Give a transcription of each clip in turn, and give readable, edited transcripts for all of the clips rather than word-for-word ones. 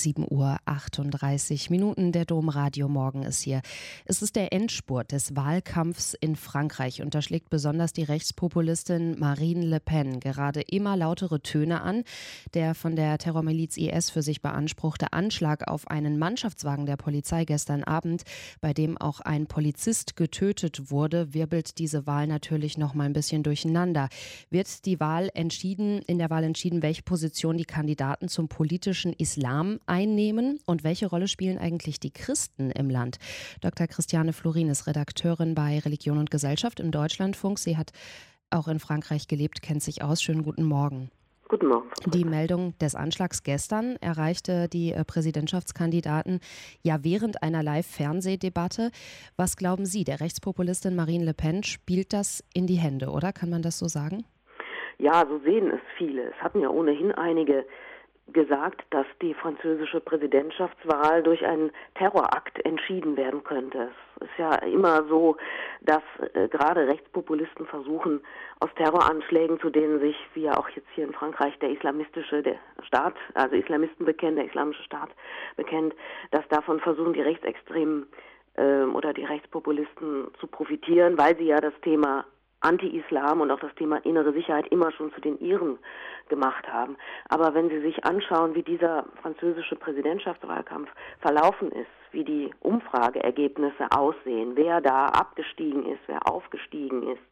7:38 Uhr. Der Domradio Morgen ist hier. Es ist der Endspurt des Wahlkampfs in Frankreich und da schlägt besonders die Rechtspopulistin Marine Le Pen gerade immer lautere Töne an. Der von der Terrormiliz IS für sich beanspruchte Anschlag auf einen Mannschaftswagen der Polizei gestern Abend, bei dem auch ein Polizist getötet wurde, wirbelt diese Wahl natürlich noch mal ein bisschen durcheinander. Wird in der Wahl entschieden, welche Position die Kandidaten zum politischen Islam einnehmen und welche Rolle spielen eigentlich die Christen im Land? Dr. Christiane Florin ist Redakteurin bei Religion und Gesellschaft im Deutschlandfunk. Sie hat auch in Frankreich gelebt, kennt sich aus. Schönen guten Morgen. Guten Morgen. Die Meldung des Anschlags gestern erreichte die Präsidentschaftskandidaten ja während einer Live-Fernsehdebatte. Was glauben Sie, der Rechtspopulistin Marine Le Pen spielt das in die Hände, oder? Kann man das so sagen? Ja, so sehen es viele. Es hatten ja ohnehin einige gesagt, dass die französische Präsidentschaftswahl durch einen Terrorakt entschieden werden könnte. Es ist ja immer so, dass gerade Rechtspopulisten versuchen, aus Terroranschlägen, zu denen sich, wie ja auch jetzt hier in Frankreich, der islamische Staat, also Islamisten bekennen, der islamische Staat bekennt, dass davon versuchen die Rechtsextremen oder die Rechtspopulisten zu profitieren, weil sie ja das Thema Anti-Islam und auch das Thema innere Sicherheit immer schon zu den ihren gemacht haben. Aber wenn Sie sich anschauen, wie dieser französische Präsidentschaftswahlkampf verlaufen ist, wie die Umfrageergebnisse aussehen, wer da abgestiegen ist, wer aufgestiegen ist,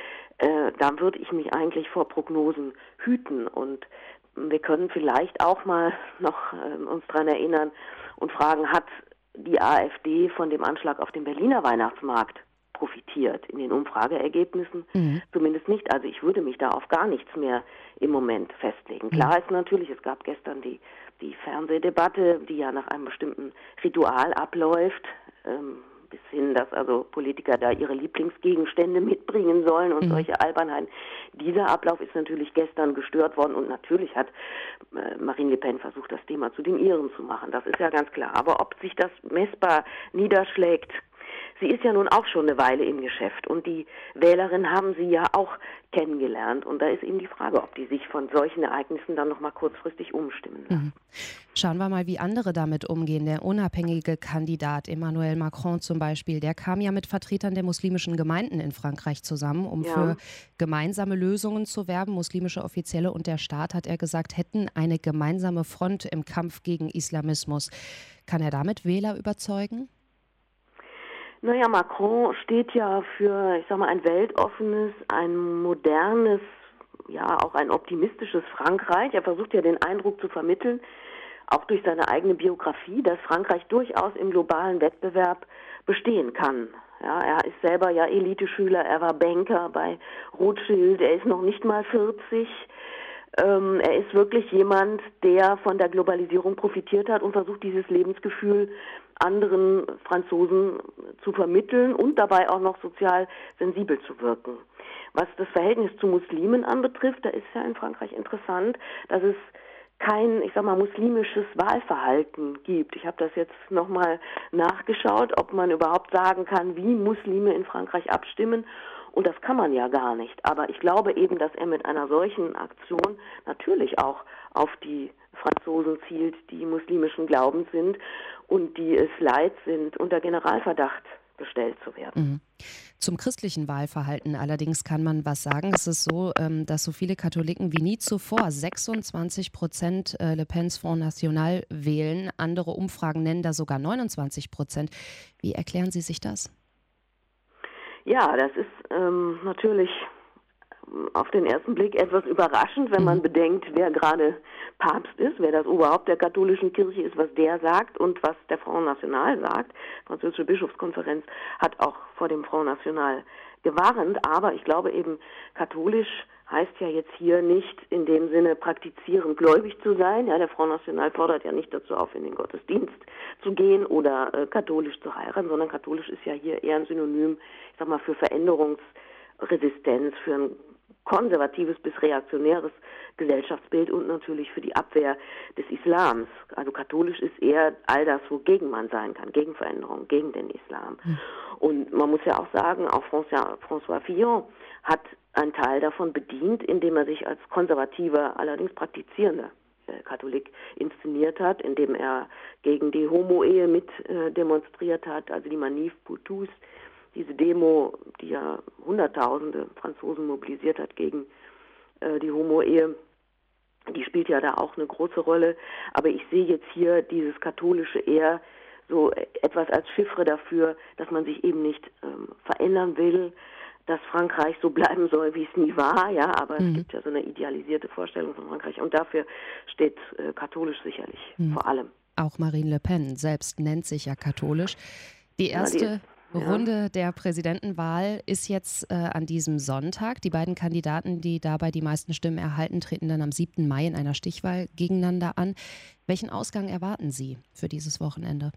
da würde ich mich eigentlich vor Prognosen hüten. Und wir können vielleicht auch mal noch uns daran erinnern und fragen, hat die AfD von dem Anschlag auf dem Berliner Weihnachtsmarkt profitiert in den Umfrageergebnissen? Zumindest nicht. Also ich würde mich da auf gar nichts mehr im Moment festlegen. Klar ist natürlich, es gab gestern die Fernsehdebatte, die ja nach einem bestimmten Ritual abläuft, bis hin, dass also Politiker da ihre Lieblingsgegenstände mitbringen sollen und solche Albernheiten. Dieser Ablauf ist natürlich gestern gestört worden und natürlich hat Marine Le Pen versucht, das Thema zu den ihren zu machen. Das ist ja ganz klar. Aber ob sich das messbar niederschlägt, sie ist ja nun auch schon eine Weile im Geschäft und die Wählerinnen haben sie ja auch kennengelernt. Und da ist eben die Frage, ob die sich von solchen Ereignissen dann noch mal kurzfristig umstimmen lassen. Schauen wir mal, wie andere damit umgehen. Der unabhängige Kandidat Emmanuel Macron zum Beispiel, der kam ja mit Vertretern der muslimischen Gemeinden in Frankreich zusammen, um für gemeinsame Lösungen zu werben. Muslimische Offizielle und der Staat, hat er gesagt, hätten eine gemeinsame Front im Kampf gegen Islamismus. Kann er damit Wähler überzeugen? Naja, Macron steht ja für, ich sag mal, ein weltoffenes, ein modernes, ja auch ein optimistisches Frankreich. Er versucht ja den Eindruck zu vermitteln, auch durch seine eigene Biografie, dass Frankreich durchaus im globalen Wettbewerb bestehen kann. Ja, er ist selber ja Eliteschüler, er war Banker bei Rothschild, er ist noch nicht mal 40. Er ist wirklich jemand, der von der Globalisierung profitiert hat und versucht, dieses Lebensgefühl anderen Franzosen zu vermitteln und dabei auch noch sozial sensibel zu wirken. Was das Verhältnis zu Muslimen anbetrifft, da ist ja in Frankreich interessant, dass es kein, ich sag mal, muslimisches Wahlverhalten gibt. Ich habe das jetzt nochmal nachgeschaut, ob man überhaupt sagen kann, wie Muslime in Frankreich abstimmen. Und das kann man ja gar nicht. Aber ich glaube eben, dass er mit einer solchen Aktion natürlich auch auf die Franzosen zielt, die muslimischen Glaubens sind und die es leid sind, unter Generalverdacht gestellt zu werden. Zum christlichen Wahlverhalten allerdings kann man was sagen. Es ist so, dass so viele Katholiken wie nie zuvor 26% Le Pens Front National wählen. Andere Umfragen nennen da sogar 29%. Wie erklären Sie sich das? Ja, das ist natürlich auf den ersten Blick etwas überraschend, wenn man bedenkt, wer gerade Papst ist, wer das Oberhaupt der katholischen Kirche ist, was der sagt und was der Front National sagt. Die französische Bischofskonferenz hat auch vor dem Front National gewarnt, aber ich glaube eben, katholisch heißt ja jetzt hier nicht in dem Sinne praktizierend gläubig zu sein. Ja, der Front National fordert ja nicht dazu auf, in den Gottesdienst zu gehen oder katholisch zu heiraten, sondern katholisch ist ja hier eher ein Synonym, ich sag mal, für Veränderungsresistenz, für ein konservatives bis reaktionäres Gesellschaftsbild und natürlich für die Abwehr des Islams. Also katholisch ist eher all das, wogegen man sein kann, gegen Veränderung, gegen den Islam. Und man muss ja auch sagen, auch François Fillon hat einen Teil davon bedient, indem er sich als konservativer, allerdings praktizierender Katholik inszeniert hat, indem er gegen die Homo-Ehe mit demonstriert hat, also die Manif pour tous, diese Demo, die ja Hunderttausende Franzosen mobilisiert hat gegen die Homo-Ehe, die spielt ja da auch eine große Rolle. Aber ich sehe jetzt hier dieses Katholische eher so etwas als Chiffre dafür, dass man sich eben nicht verändern will, dass Frankreich so bleiben soll, wie es nie war, ja, aber es gibt ja so eine idealisierte Vorstellung von Frankreich und dafür steht katholisch sicherlich vor allem. Auch Marine Le Pen selbst nennt sich ja katholisch. Die erste Runde der Präsidentenwahl ist jetzt an diesem Sonntag. Die beiden Kandidaten, die dabei die meisten Stimmen erhalten, treten dann am 7. Mai in einer Stichwahl gegeneinander an. Welchen Ausgang erwarten Sie für dieses Wochenende?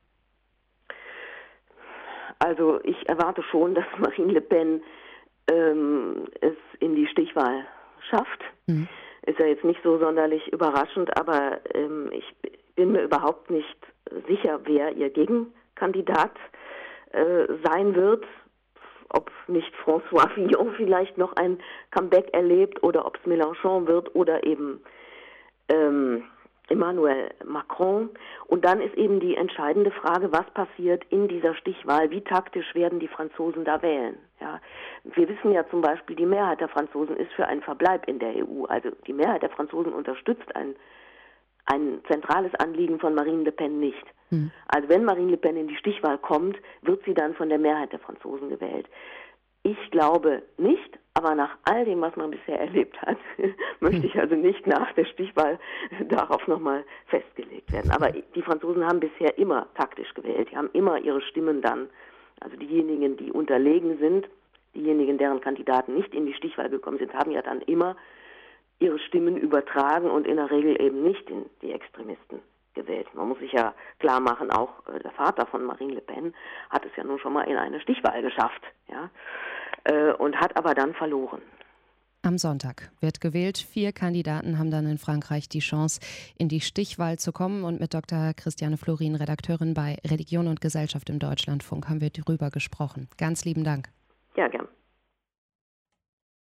Also ich erwarte schon, dass Marine Le Pen es in die Stichwahl schafft. Ist ja jetzt nicht so sonderlich überraschend, aber ich bin mir überhaupt nicht sicher, wer ihr Gegenkandidat sein wird. Ob nicht François Fillon vielleicht noch ein Comeback erlebt oder ob es Mélenchon wird oder eben Emmanuel Macron. Und dann ist eben die entscheidende Frage, was passiert in dieser Stichwahl, wie taktisch werden die Franzosen da wählen. Ja, wir wissen ja zum Beispiel, die Mehrheit der Franzosen ist für einen Verbleib in der EU. Also die Mehrheit der Franzosen unterstützt ein zentrales Anliegen von Marine Le Pen nicht. Also wenn Marine Le Pen in die Stichwahl kommt, wird sie dann von der Mehrheit der Franzosen gewählt. Ich glaube nicht, aber nach all dem, was man bisher erlebt hat, möchte ich also nicht nach der Stichwahl darauf nochmal festgelegt werden. Aber die Franzosen haben bisher immer taktisch gewählt. Die haben immer ihre Stimmen dann, also diejenigen, die unterlegen sind, diejenigen, deren Kandidaten nicht in die Stichwahl gekommen sind, haben ja dann immer ihre Stimmen übertragen und in der Regel eben nicht in die Extremisten gewählt. Man muss sich ja klar machen, auch der Vater von Marine Le Pen hat es ja nun schon mal in eine Stichwahl geschafft, ja, und hat aber dann verloren. Am Sonntag wird gewählt. 4 Kandidaten haben dann in Frankreich die Chance, in die Stichwahl zu kommen. Und mit Dr. Christiane Florin, Redakteurin bei Religion und Gesellschaft im Deutschlandfunk, haben wir darüber gesprochen. Ganz lieben Dank. Ja, gern.